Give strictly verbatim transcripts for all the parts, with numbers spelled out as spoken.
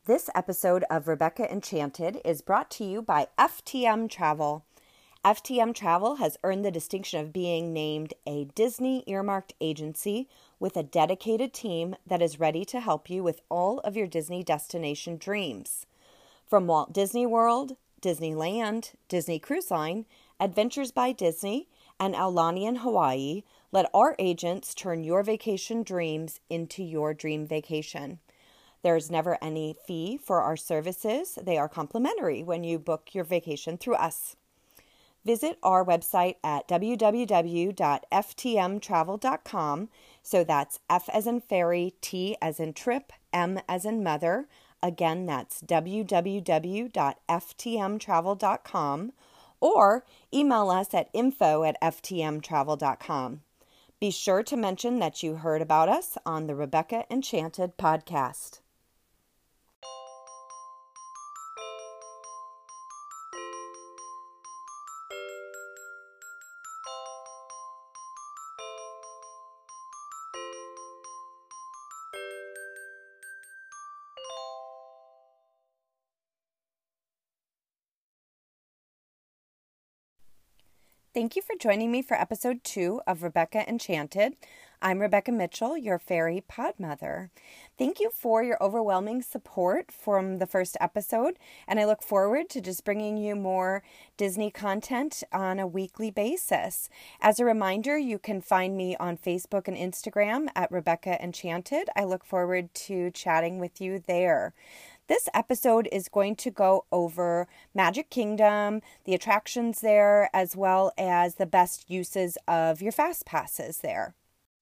This episode of Rebecca Enchanted is brought to you by F T M Travel. F T M Travel has earned the distinction of being named a Disney earmarked agency with a dedicated team that is ready to help you with all of your Disney destination dreams. From Walt Disney World, Disneyland, Disney Cruise Line, Adventures by Disney, and Aulani in Hawaii, let our agents turn your vacation dreams into your dream vacation. There's never any fee for our services. They are complimentary when you book your vacation through us. Visit our website at w w w dot f t m travel dot com. So that's F as in fairy, T as in trip, M as in mother. Again, that's w w w dot f t m travel dot com. Or email us at info at f t m travel dot com. Be sure to mention that you heard about us on the Rebecca Enchanted podcast. Thank you for joining me for episode two of Rebecca Enchanted. I'm Rebecca Mitchell, your fairy podmother. Thank you for your overwhelming support from the first episode, and I look forward to just bringing you more Disney content on a weekly basis. As a reminder, you can find me on Facebook and Instagram at Rebecca Enchanted. I look forward to chatting with you there. This episode is going to go over Magic Kingdom, the attractions there, as well as the best uses of your fast passes there.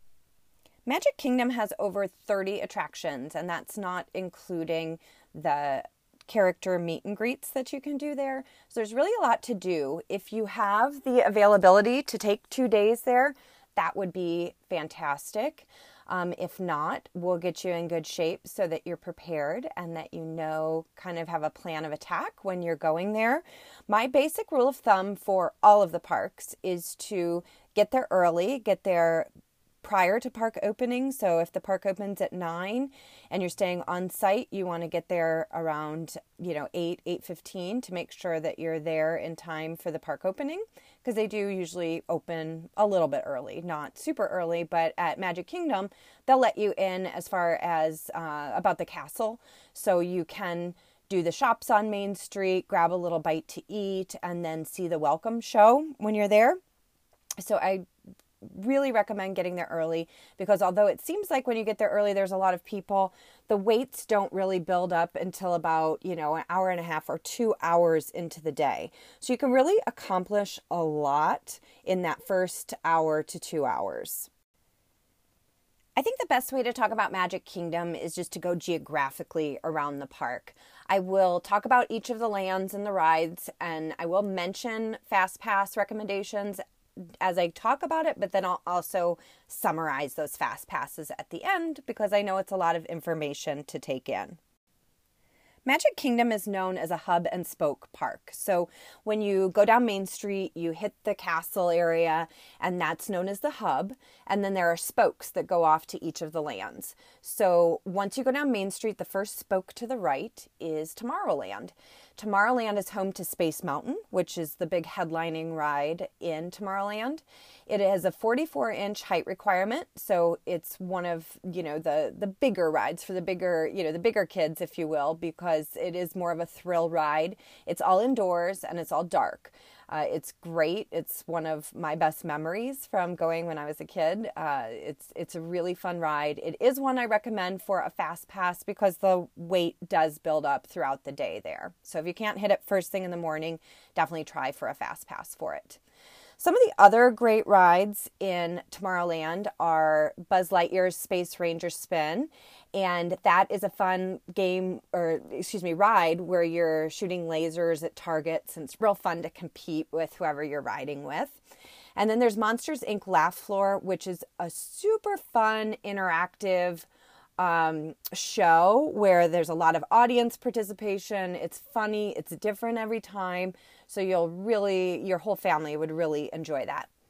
Magic Kingdom has over thirty attractions, and that's not including the character meet and greets that you can do there. So there's really a lot to do. If you have the availability to take two days there, that would be fantastic. Um, if not, we'll get you in good shape so that you're prepared and that you know, kind of have a plan of attack when you're going there. My basic rule of thumb for all of the parks is to get there early, get there prior to park opening. So if the park opens at nine and you're staying on site, you want to get there around, you know, eight, eight fifteen to make sure that you're there in time for the park opening, because they do usually open a little bit early, not super early, but at Magic Kingdom, they'll let you in as far as uh, about the castle. So you can do the shops on Main Street, grab a little bite to eat, and then see the welcome show when you're there. So I really recommend getting there early, because although it seems like when you get there early there's a lot of people, the waits don't really build up until about, you know, an hour and a half or two hours into the day. So you can really accomplish a lot in that first hour to two hours. I think the best way to talk about Magic Kingdom is just to go geographically around the park. I will talk about each of the lands and the rides, and I will mention Fast Pass recommendations as I talk about it, but then I'll also summarize those fast passes at the end, because I know it's a lot of information to take in. Magic Kingdom is known as a hub and spoke park. So when you go down Main Street, you hit the castle area, and that's known as the hub. And then there are spokes that go off to each of the lands. So once you go down Main Street, the first spoke to the right is Tomorrowland. Tomorrowland is home to Space Mountain, which is the big headlining ride in Tomorrowland. It has a forty-four inch height requirement, so it's one of, you know, the, the bigger rides for the bigger, you know, the bigger kids, if you will, because it is more of a thrill ride. It's all indoors and it's all dark. Uh, it's great. It's one of my best memories from going when I was a kid. Uh, it's it's a really fun ride. It is one I recommend for a fast pass because the wait does build up throughout the day there. So if you can't hit it first thing in the morning, definitely try for a fast pass for it. Some of the other great rides in Tomorrowland are Buzz Lightyear's Space Ranger Spin, and that is a fun game, or excuse me, ride where you're shooting lasers at targets, and it's real fun to compete with whoever you're riding with. And then there's Monsters, Incorporated. Laugh Floor, which is a super fun, interactive um, show where there's a lot of audience participation. It's funny. It's different every time. So you'll really, your whole family would really enjoy that.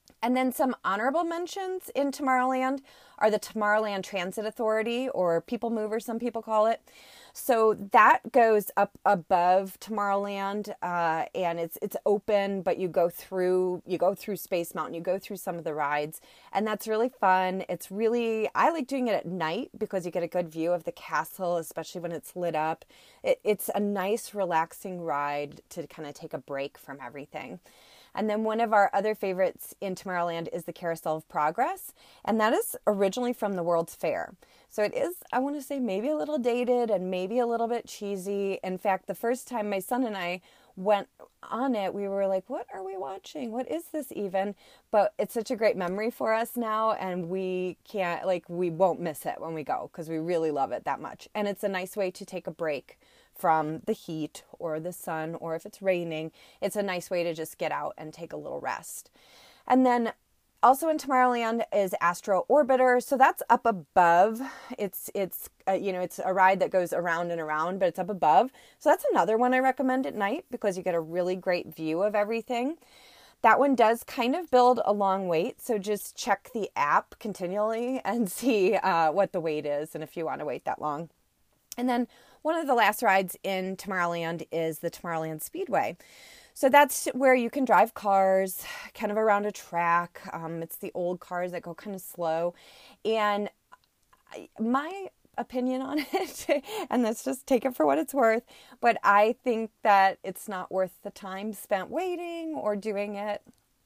And then some honorable mentions in Tomorrowland are the Tomorrowland Transit Authority, or People Mover, some people call it. So that goes up above Tomorrowland, uh, and it's it's open, but you go through you go through Space Mountain, you go through some of the rides, and that's really fun. It's really I like doing it at night because you get a good view of the castle, especially when it's lit up. It, it's a nice, relaxing ride to kind of take a break from everything. And then one of our other favorites in Tomorrowland is the Carousel of Progress, and that is originally from the World's Fair. So it is, I want to say, maybe a little dated and maybe a little bit cheesy. In fact, the first time my son and I went on it, we were like, what are we watching? What is this even? But it's such a great memory for us now, and we can't, like, we won't miss it when we go because we really love it that much. And it's a nice way to take a break from the heat or the sun, or if it's raining, it's a nice way to just get out and take a little rest. And then also in Tomorrowland is Astro Orbiter. So that's up above. It's, it's uh, you know, it's a ride that goes around and around, but it's up above. So that's another one I recommend at night because you get a really great view of everything. That one does kind of build a long wait, so just check the app continually and see uh, what the wait is and if you want to wait that long. And then one of the last rides in Tomorrowland is the Tomorrowland Speedway. So that's where you can drive cars kind of around a track. Um, it's the old cars that go kind of slow. And I, my opinion on it, and let's just take it for what it's worth, but I think that it's not worth the time spent waiting or doing it.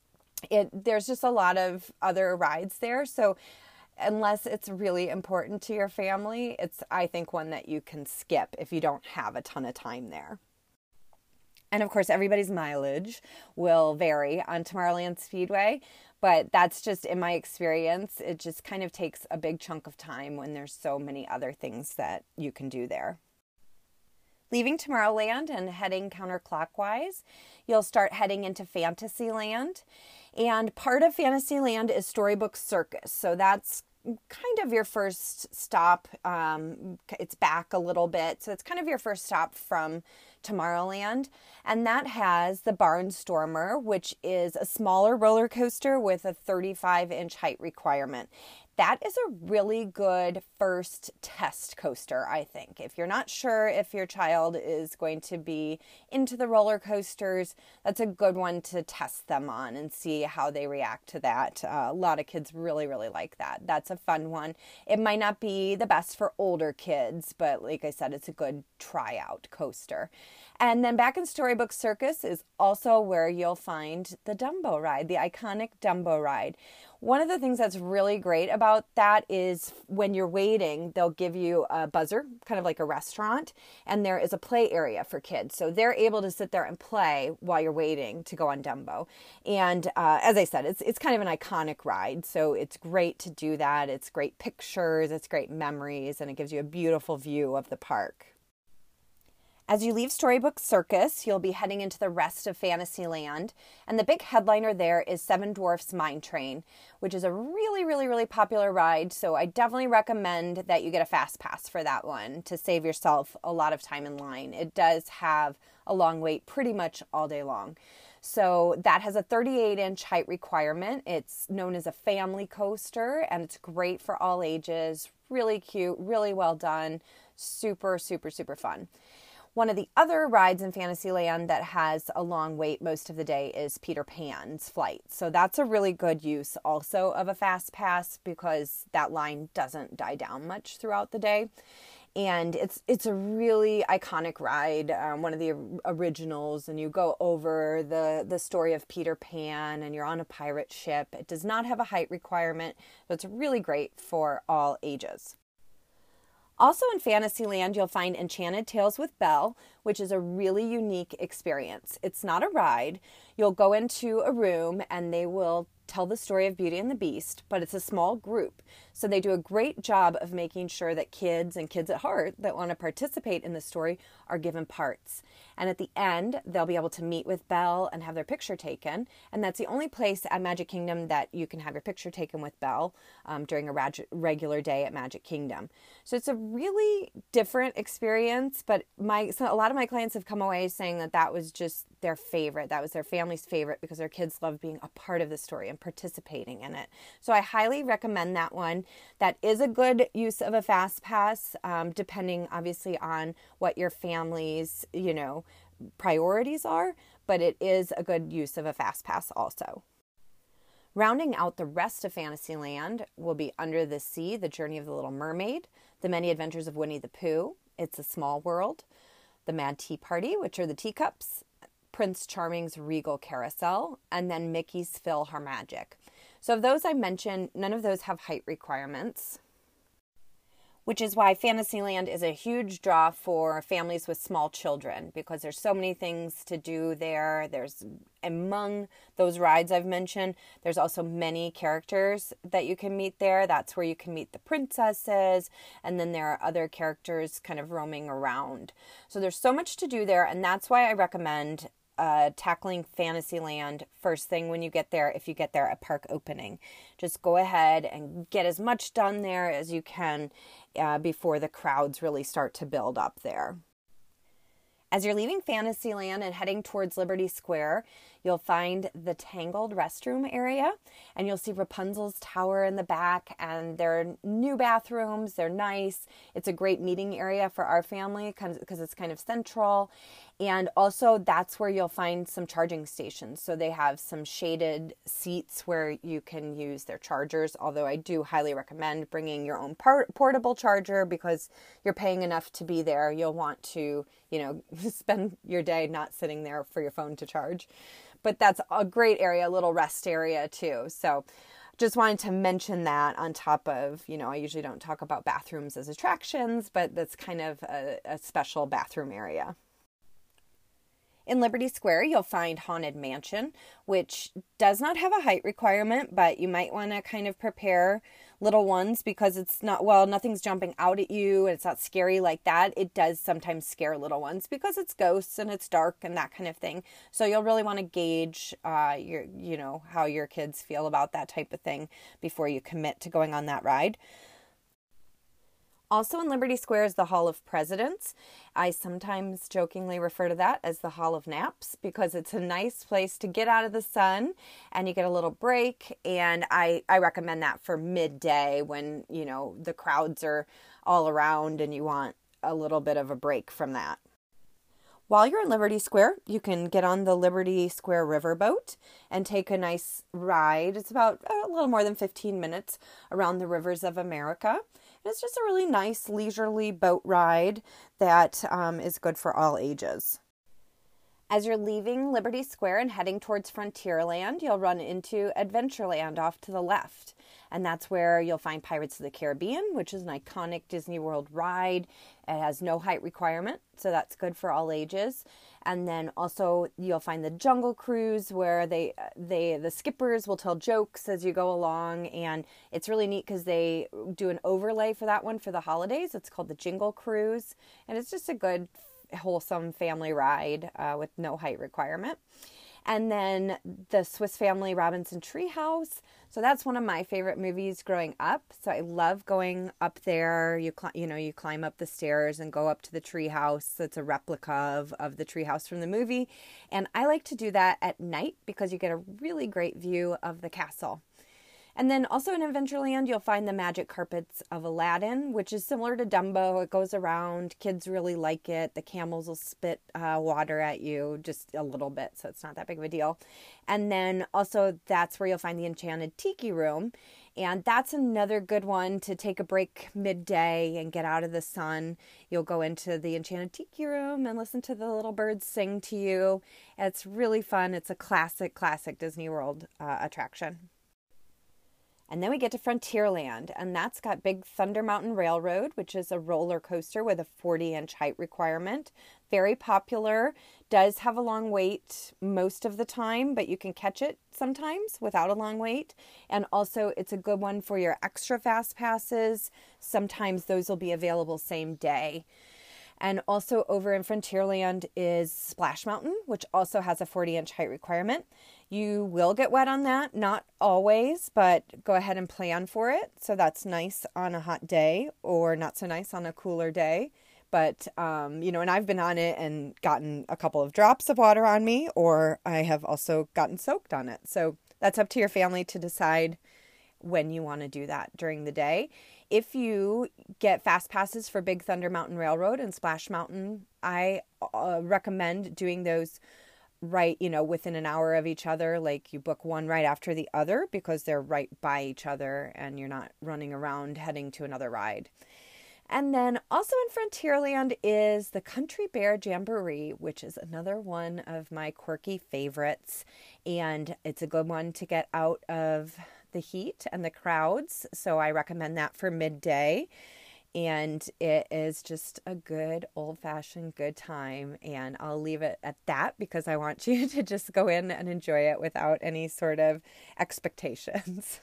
It there's just a lot of other rides there. So unless it's really important to your family, it's, I think, one that you can skip if you don't have a ton of time there. And of course, everybody's mileage will vary on Tomorrowland Speedway, but that's just, in my experience, it just kind of takes a big chunk of time when there's so many other things that you can do there. Leaving Tomorrowland and heading counterclockwise, you'll start heading into Fantasyland. And part of Fantasyland is Storybook Circus. So that's kind of your first stop. Um, it's back a little bit. So it's kind of your first stop from Tomorrowland. And that has the Barnstormer, which is a smaller roller coaster with a thirty-five inch height requirement. That is a really good first test coaster, I think. If you're not sure if your child is going to be into the roller coasters, that's a good one to test them on and see how they react to that. Uh, a lot of kids really, really like that. That's a fun one. It might not be the best for older kids, but like I said, it's a good tryout coaster. And then back in Storybook Circus is also where you'll find the Dumbo ride, the iconic Dumbo ride. One of the things that's really great about that is when you're waiting, they'll give you a buzzer, kind of like a restaurant, and there is a play area for kids. So they're able to sit there and play while you're waiting to go on Dumbo. And uh, as I said, it's it's kind of an iconic ride, so it's great to do that. It's great pictures, it's great memories, and it gives you a beautiful view of the park. As you leave Storybook Circus, you'll be heading into the rest of Fantasyland, and the big headliner there is Seven Dwarfs Mine Train, which is a really, really, really popular ride, so I definitely recommend that you get a fast pass for that one to save yourself a lot of time in line. It does have a long wait pretty much all day long. So that has a thirty-eight inch height requirement. It's known as a family coaster, and it's great for all ages. Really cute, really well done, super, super, super fun. One of the other rides in Fantasyland that has a long wait most of the day is Peter Pan's Flight. So that's a really good use also of a fast pass because that line doesn't die down much throughout the day. And it's it's a really iconic ride, um, one of the originals, and you go over the, the story of Peter Pan and you're on a pirate ship. It does not have a height requirement, but it's really great for all ages. Also in Fantasyland, you'll find Enchanted Tales with Belle, which is a really unique experience. It's not a ride. You'll go into a room and they will tell the story of Beauty and the Beast, but it's a small group. So they do a great job of making sure that kids and kids at heart that want to participate in the story are given parts. And at the end, they'll be able to meet with Belle and have their picture taken. And that's the only place at Magic Kingdom that you can have your picture taken with Belle um, during a reg- regular day at Magic Kingdom. So it's a really different experience, but my so a lot of my clients have come away saying that that was just their favorite. That was their family family's favorite because their kids love being a part of the story and participating in it. So I highly recommend that one. That is a good use of a fast pass, um, depending obviously on what your family's, you know, priorities are, but it is a good use of a fast pass also. Rounding out the rest of Fantasyland will be Under the Sea, The Journey of the Little Mermaid, The Many Adventures of Winnie the Pooh, It's a Small World, The Mad Tea Party, which are the teacups, Prince Charming's Regal Carousel, and then Mickey's PhilharMagic. So of those I mentioned, none of those have height requirements, which is why Fantasyland is a huge draw for families with small children because there's so many things to do there. There's, among those rides I've mentioned, there's also many characters that you can meet there. That's where you can meet the princesses, and then there are other characters kind of roaming around. So there's so much to do there, and that's why I recommend Uh, tackling Fantasyland first thing when you get there, if you get there at park opening. Just go ahead and get as much done there as you can uh, before the crowds really start to build up there. As you're leaving Fantasyland and heading towards Liberty Square, you'll find the Tangled restroom area, and you'll see Rapunzel's tower in the back, and there are new bathrooms. They're nice. It's a great meeting area for our family because it's kind of central. And also that's where you'll find some charging stations. So they have some shaded seats where you can use their chargers, although I do highly recommend bringing your own part- portable charger because you're paying enough to be there. You'll want to, you know, spend your day not sitting there for your phone to charge. But that's a great area, a little rest area too. So just wanted to mention that on top of, you know, I usually don't talk about bathrooms as attractions, but that's kind of a, a special bathroom area. In Liberty Square, you'll find Haunted Mansion, which does not have a height requirement, but you might want to kind of prepare little ones because it's not, well, nothing's jumping out at you and it's not scary like that. It does sometimes scare little ones because it's ghosts and it's dark and that kind of thing. So you'll really want to gauge uh, your, you know, how your kids feel about that type of thing before you commit to going on that ride. Also in Liberty Square is the Hall of Presidents. I sometimes jokingly refer to that as the Hall of Naps because it's a nice place to get out of the sun and you get a little break. And I, I recommend that for midday when, you know, the crowds are all around and you want a little bit of a break from that. While you're in Liberty Square, you can get on the Liberty Square riverboat and take a nice ride. It's about a little more than fifteen minutes around the rivers of America. And it's just a really nice leisurely boat ride that um, is good for all ages. As you're leaving Liberty Square and heading towards Frontierland, you'll run into Adventureland off to the left. And that's where you'll find Pirates of the Caribbean, which is an iconic Disney World ride. It has no height requirement, so that's good for all ages. And then also you'll find the Jungle Cruise where they, they the skippers will tell jokes as you go along. And it's really neat because they do an overlay for that one for the holidays. It's called the Jingle Cruise. And it's just a good, wholesome family ride uh, with no height requirement. And then the Swiss Family Robinson Treehouse. So that's one of my favorite movies growing up. So I love going up there. You cl- you know, you climb up the stairs and go up to the treehouse. It's a replica of, of the treehouse from the movie. And I like to do that at night because you get a really great view of the castle. And then also in Adventureland, you'll find the Magic Carpets of Aladdin, which is similar to Dumbo. It goes around. Kids really like it. The camels will spit uh, water at you just a little bit, so it's not that big of a deal. And then also that's where you'll find the Enchanted Tiki Room. And that's another good one to take a break midday and get out of the sun. You'll go into the Enchanted Tiki Room and listen to the little birds sing to you. It's really fun. It's a classic, classic Disney World uh, attraction. And then we get to Frontierland, and that's got Big Thunder Mountain Railroad, which is a roller coaster with a forty inch height requirement. Very popular, does have a long wait most of the time, but you can catch it sometimes without a long wait. And also it's a good one for your extra fast passes. Sometimes those will be available same day. And also over in Frontierland is Splash Mountain, which also has a forty inch height requirement. You will get wet on that, not always, but go ahead and plan for it. So that's nice on a hot day or not so nice on a cooler day. But, um, you know, and I've been on it and gotten a couple of drops of water on me, or I have also gotten soaked on it. So that's up to your family to decide when you want to do that during the day. If you get fast passes for Big Thunder Mountain Railroad and Splash Mountain, I uh, recommend doing those right, you know, within an hour of each other. Like you book one right after the other because they're right by each other and you're not running around heading to another ride. And then also in Frontierland is the Country Bear Jamboree, which is another one of my quirky favorites. And it's a good one to get out of the heat and the crowds. So I recommend that for midday. And it is just a good old-fashioned good time. And I'll leave it at that because I want you to just go in and enjoy it without any sort of expectations.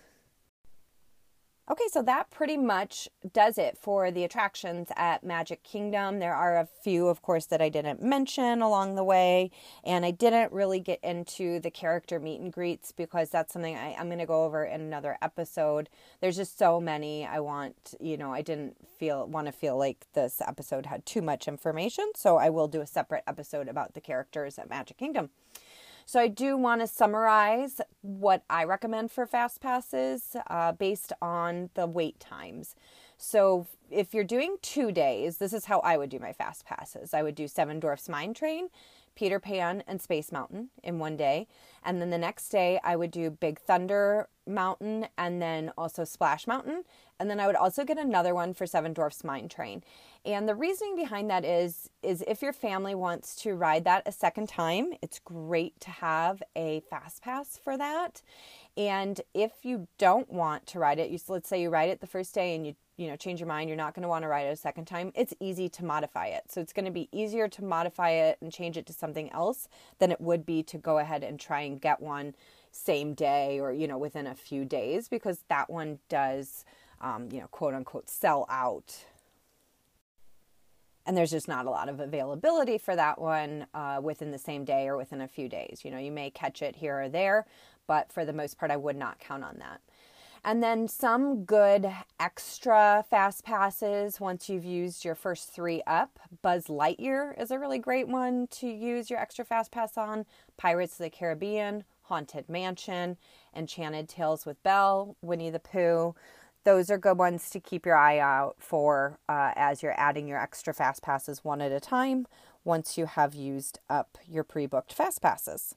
Okay, so that pretty much does it for the attractions at Magic Kingdom. There are a few, of course, that I didn't mention along the way, and I didn't really get into the character meet and greets because that's something I, I'm going to go over in another episode. There's just so many I want, you know, I didn't feel want to feel like this episode had too much information, so I will do a separate episode about the characters at Magic Kingdom. So I do want to summarize what I recommend for fast passes uh, based on the wait times. So if you're doing two days, this is how I would do my fast passes. I would do Seven Dwarfs Mine Train, Peter Pan, and Space Mountain in one day. And then the next day I would do Big Thunder Mountain and then also Splash Mountain. And then I would also get another one for Seven Dwarfs Mine Train. And the reasoning behind that is, is if your family wants to ride that a second time, it's great to have a fast pass for that. And if you don't want to ride it, you let's say you ride it the first day and you you know change your mind, you're not going to want to ride it a second time, it's easy to modify it. So it's going to be easier to modify it and change it to something else than it would be to go ahead and try and get one same day or, you know, within a few days, because that one does, um, you know, quote unquote, sell out. And there's just not a lot of availability for that one uh, within the same day or within a few days. You know, you may catch it here or there, but for the most part, I would not count on that. And then some good extra fast passes once you've used your first three up. Buzz Lightyear is a really great one to use your extra fast pass on. Pirates of the Caribbean, Haunted Mansion, Enchanted Tales with Belle, Winnie the Pooh. Those are good ones to keep your eye out for uh, as you're adding your extra fast passes one at a time once you have used up your pre-booked fast passes.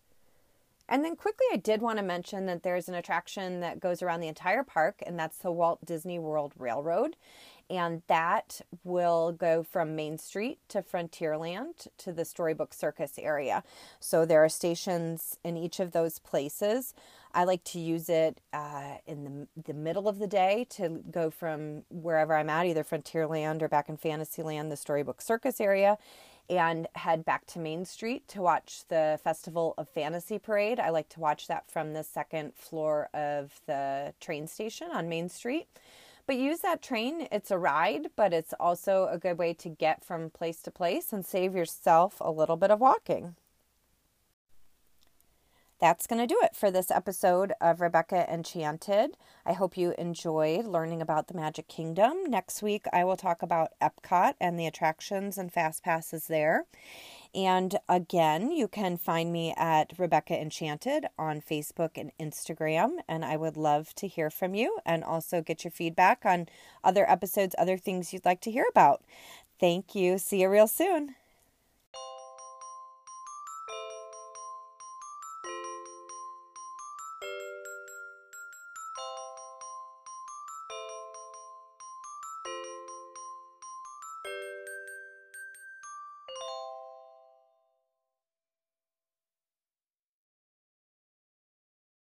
And then quickly, I did want to mention that there's an attraction that goes around the entire park, and that's the Walt Disney World Railroad. And that will go from Main Street to Frontierland to the Storybook Circus area. So there are stations in each of those places. I like to use it uh, in the, the middle of the day to go from wherever I'm at, either Frontierland or back in Fantasyland, the Storybook Circus area, and head back to Main Street to watch the Festival of Fantasy Parade. I like to watch that from the second floor of the train station on Main Street. But use that train. It's a ride, but it's also a good way to get from place to place and save yourself a little bit of walking. That's going to do it for this episode of Rebecca Enchanted. I hope you enjoyed learning about the Magic Kingdom. Next week, I will talk about Epcot and the attractions and fast passes there. And again, you can find me at Rebecca Enchanted on Facebook and Instagram. And I would love to hear from you and also get your feedback on other episodes, other things you'd like to hear about. Thank you. See you real soon.